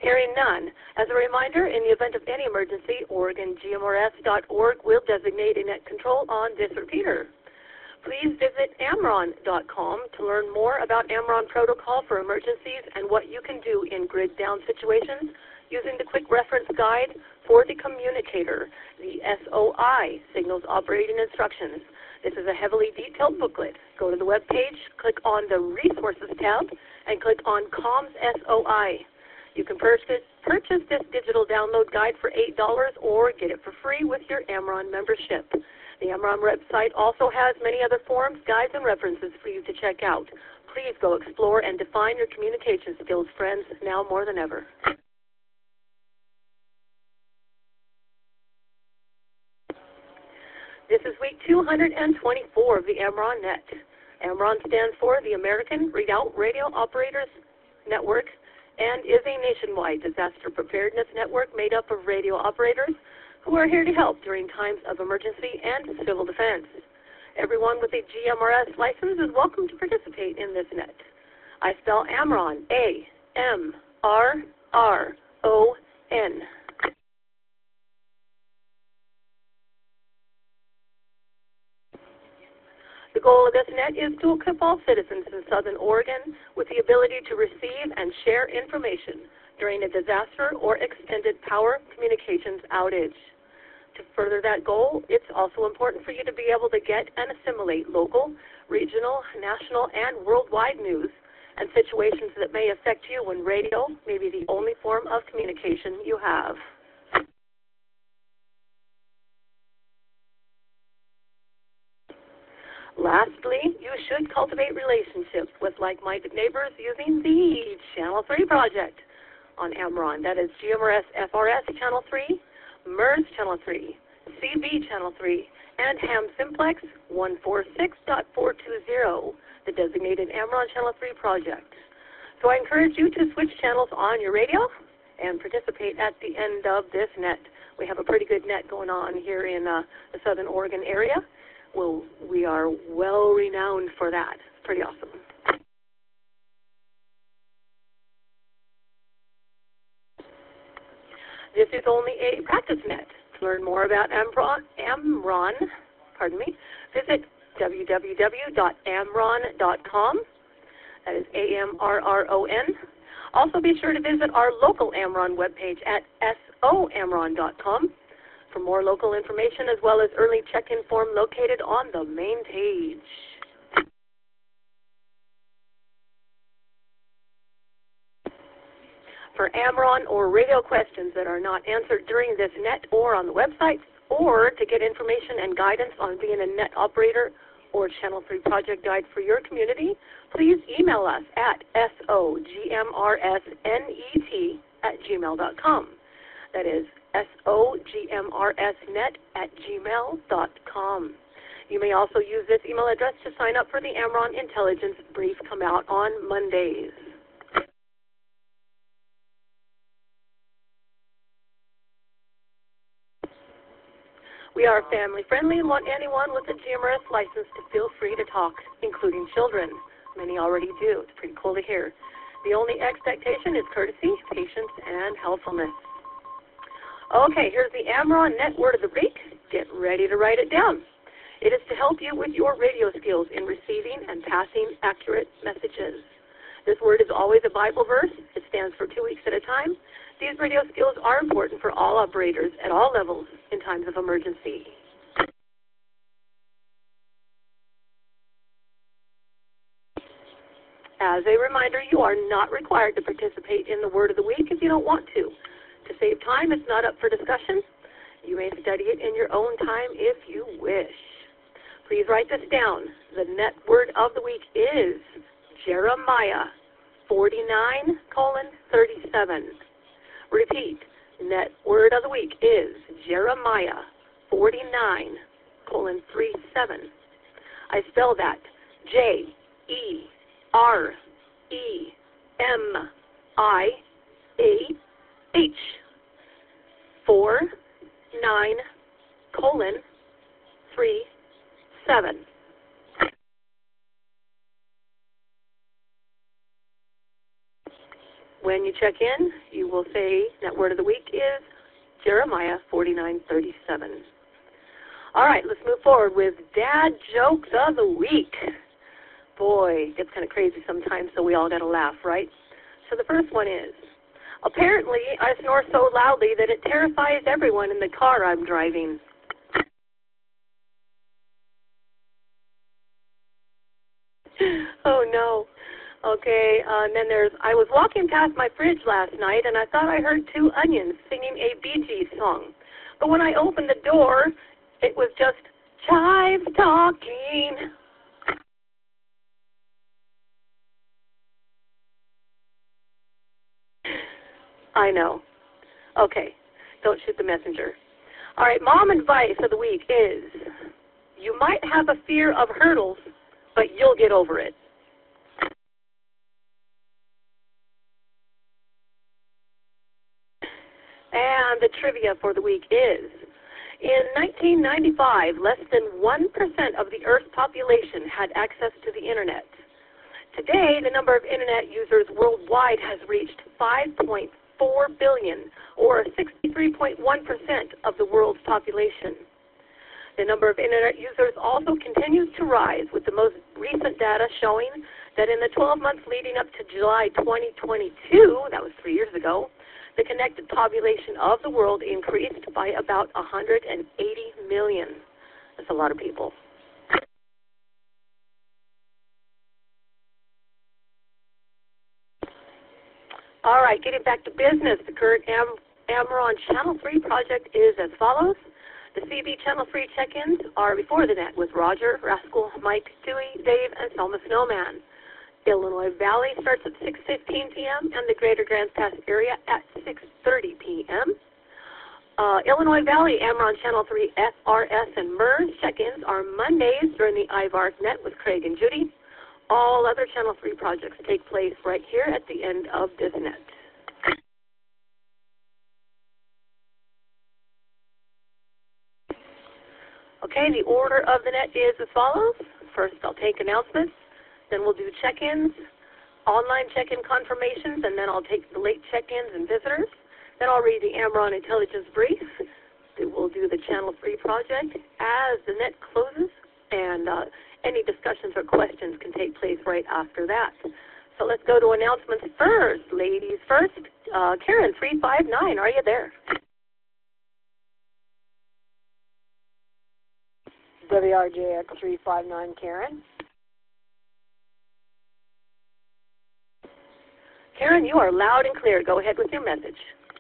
Hearing none, as a reminder, in the event of any emergency, OregonGMRS.org will designate a net control on this repeater. Please visit Amron.com to learn more about Amron Protocol for emergencies and what you can do in grid down situations using the quick reference guide for the communicator, the SOI, Signals Operating Instructions. This is a heavily detailed booklet. Go to the web page, click on the Resources tab, and click on Comms SOI. You can purchase this digital download guide for $8 or get it for free with your Amron membership. The Amron website also has many other forums, guides, and references for you to check out. Please go explore and define your communication skills, friends, now more than ever. This is week 224 of the Amron Net. Amron stands for the American Readout Radio Operators Network and is a nationwide disaster preparedness network made up of radio operators who are here to help during times of emergency and civil defense. Everyone with a GMRS license is welcome to participate in this net. I spell Amron, A-M-R-R-O-N. The goal of this net is to equip all citizens in Southern Oregon with the ability to receive and share information during a disaster or extended power communications outage. To further that goal, it's also important for you to be able to get and assimilate local, regional, national, and worldwide news and situations that may affect you when radio may be the only form of communication you have. Lastly, you should cultivate relationships with like-minded neighbors using the Channel 3 project on Amron. That is GMRS FRS Channel 3, MERS Channel 3, CB Channel 3, and Ham Simplex 146.420, the designated Amron Channel 3 project. So I encourage you to switch channels on your radio and participate at the end of this net. We have a pretty good net going on here in the Southern Oregon area. Well, we are well renowned for that. It's pretty awesome. This is only a practice net. To learn more about Amron, visit www.amron.com. That is A-M-R-R-O-N. Also be sure to visit our local Amron webpage at somron.com. for more local information as well as early check-in form located on the main page. For Amron or radio questions that are not answered during this net or on the website, or to get information and guidance on being a net operator or Channel 3 project guide for your community, please email us at sogmrsnet@gmail.com. That is sogmrsnet@gmail.com. You may also use this email address to sign up for the Amron Intelligence Brief come out on Mondays. We are family-friendly and want anyone with a GMRS license to feel free to talk, including children. Many already do. It's pretty cool to hear. The only expectation is courtesy, patience, and helpfulness. Okay, here's the Amron Net Word of the Week. Get ready to write it down. It is to help you with your radio skills in receiving and passing accurate messages. This word is always a Bible verse. It stands for 2 weeks at a time. These radio skills are important for all operators at all levels in times of emergency. As a reminder, you are not required to participate in the Word of the Week if you don't want to. To save time, it's not up for discussion. You may study it in your own time if you wish. Please write this down. The net word of the week is Jeremiah 49:37. Repeat, net word of the week is Jeremiah 49:37. I spell that J-E-R-E-M-I-A-H 49:37. When you check in, you will say that word of the week is Jeremiah 49:37. All right, let's move forward with Dad Jokes of the Week. Boy, it gets kind of crazy sometimes, so we all got to laugh, right? So the first one is, apparently I snore so loudly that it terrifies everyone in the car I'm driving. Oh, no. Okay, and then there's, I was walking past my fridge last night, and I thought I heard two onions singing a Bee Gees song. But when I opened the door, it was just chives talking. I know. Okay, don't shoot the messenger. All right, mom advice of the week is, you might have a fear of hurdles, but you'll get over it. And the trivia for the week is, in 1995, less than 1% of the Earth's population had access to the Internet. Today, the number of Internet users worldwide has reached 5.4 billion, or 63.1% of the world's population. The number of Internet users also continues to rise, with the most recent data showing that in the 12 months leading up to July 2022, that was 3 years ago, the connected population of the world increased by about 180 million. That's a lot of people. All right, getting back to business, the current Amron Channel 3 project is as follows. The CB Channel 3 check-ins are before the net with Roger, Rascal, Mike, Dewey, Dave, and Selma Snowman. Illinois Valley starts at 6:15 p.m. and the Greater Grants Pass area at 6:30 p.m. Illinois Valley, Amron Channel 3, FRS, and MERS check-ins are Mondays during the IVARS net with Craig and Judy. All other Channel 3 projects take place right here at the end of this net. Okay, the order of the net is as follows. First, I'll take announcements. Then we'll do check-ins, online check-in confirmations, and then I'll take the late check-ins and visitors. Then I'll read the Amron Intelligence Brief. Then we'll do the Channel 3 project as the net closes, and any discussions or questions can take place right after that. So let's go to announcements first. Ladies first. Karen, 359, are you there? WRJX 359, Karen. Karen, you are loud and clear. Go ahead with your message.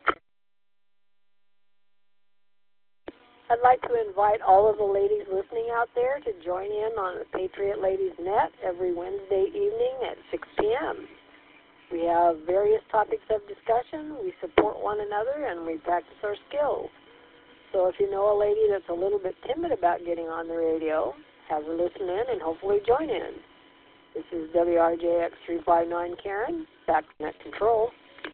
I'd like to invite all of the ladies listening out there to join in on the Patriot Ladies Net every Wednesday evening at 6 p.m. We have various topics of discussion, we support one another, and we practice our skills. So if you know a lady that's a little bit timid about getting on the radio, have her listen in and hopefully join in. This is WRJX 359 Karen, back to Net Control.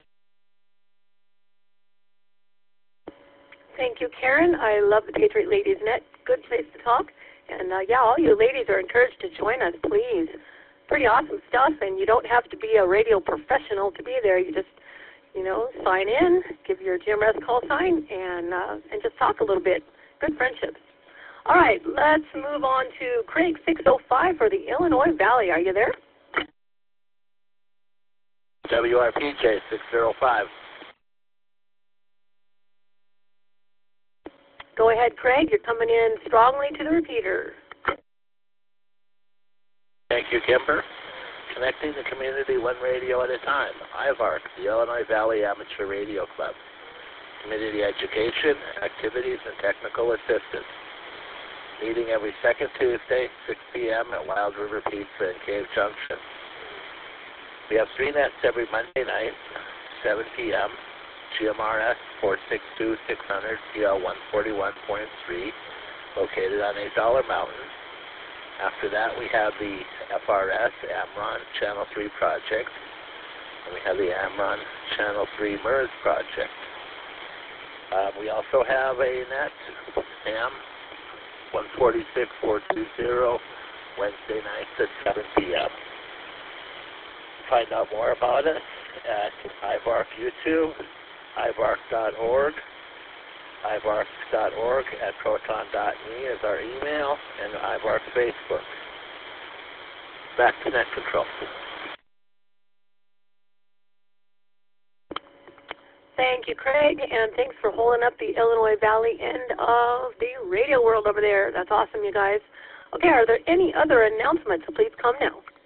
Thank you, Karen. I love the Patriot Ladies Net. Good place to talk. And, yeah, all you ladies are encouraged to join us, please. Pretty awesome stuff, and you don't have to be a radio professional to be there. You just, sign in, give your GMRS call sign, and just talk a little bit. Good friendships. All right, let's move on to Craig 605 for the Illinois Valley. Are you there? WRPJ 605. Go ahead, Craig. You're coming in strongly to the repeater. Thank you, Kimber. Connecting the community one radio at a time. IVARC, the Illinois Valley Amateur Radio Club. Community education, activities, and technical assistance. Meeting every second Tuesday, 6 p.m. at Wild River Pizza in Cave Junction. We have 3 nets every Monday night, 7 p.m. GMRS 462-600 PL 141.3, located on $8 Mountain. After that, we have the FRS Amron Channel 3 project, and we have the Amron Channel 3 MERS project. We also have a net, AM 146-420, Wednesday nights at 7 p.m. To find out more about us, at IVARC YouTube, ivarc.org, ivarc.org at proton.me is our email, and IVARC Facebook. Back to Net Control. Thank you, Craig, and thanks for holding up the Illinois Valley end of the radio world over there. That's awesome, you guys. Okay, are there any other announcements? Please come now.